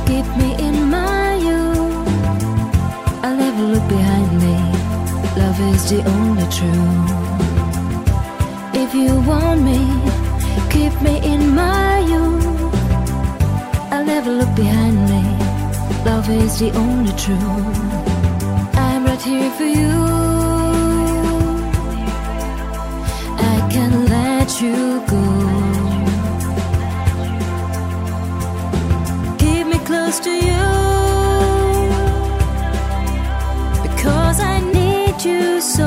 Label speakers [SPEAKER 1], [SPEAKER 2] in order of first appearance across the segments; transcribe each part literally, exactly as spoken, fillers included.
[SPEAKER 1] keep me in my youth. I'll never look behind me. Love is the only truth. If you want me, keep me in my youth. I'll never look behind me. Love is the only truth. I'm right here for you. I can't let you go. Keep me close to you, because I need you so.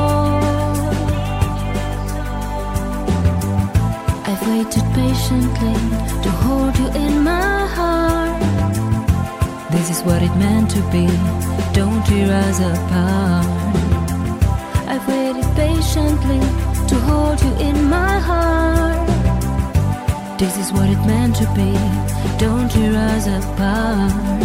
[SPEAKER 1] I've waited patiently to hold you in my heart. This is what it meant to be. Don't tear us apart. I've waited patiently to hold you in my heart. This is what it meant to be. Don't tear us apart.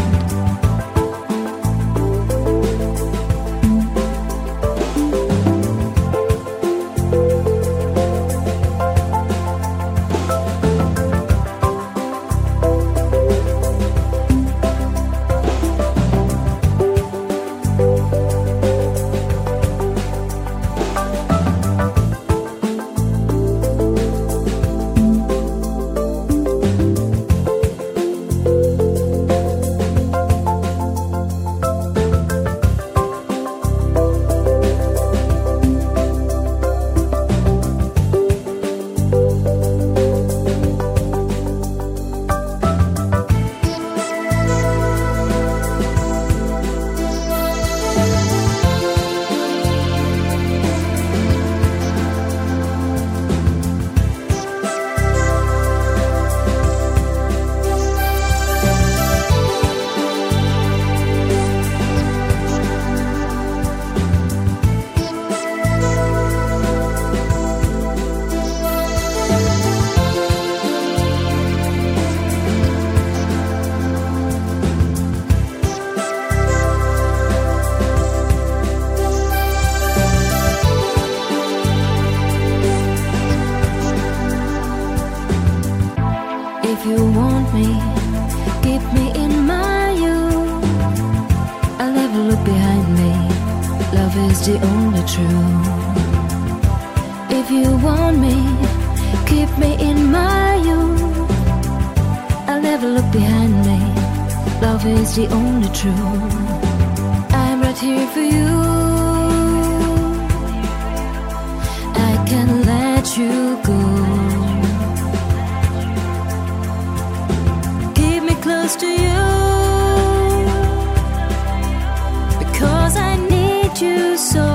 [SPEAKER 1] If you want me, keep me in my youth. I'll never look behind me. Love is the only truth. If you want me, keep me in my youth. I'll never look behind me. Love is the only truth. I'm right here for you. I can't let you go. Close to you, because I need you so.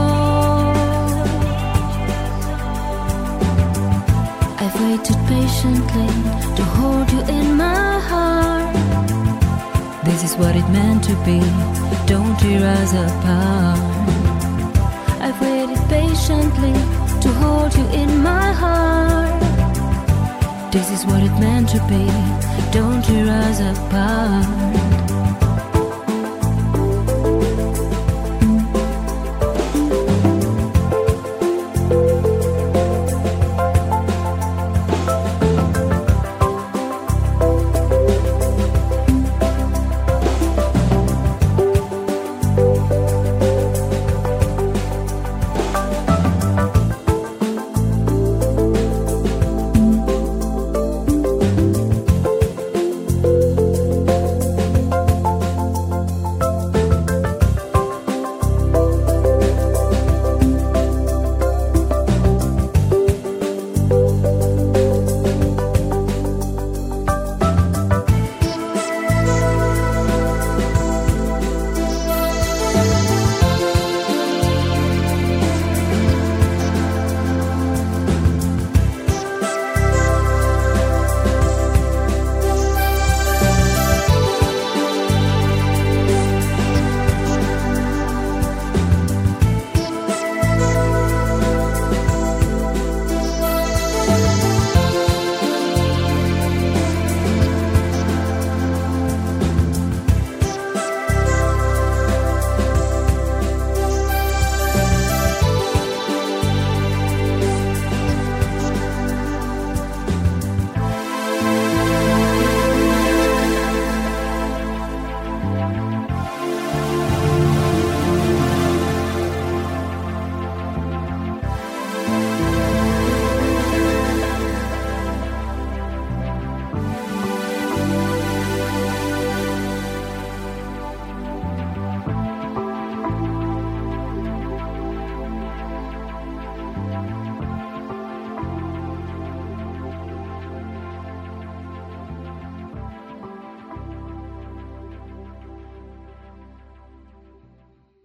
[SPEAKER 1] I've waited patiently to hold you in my heart. This is what it meant to be. Don't tear us apart. I've waited patiently to hold you in my heart. This is what it meant to be. Don't tear us apart.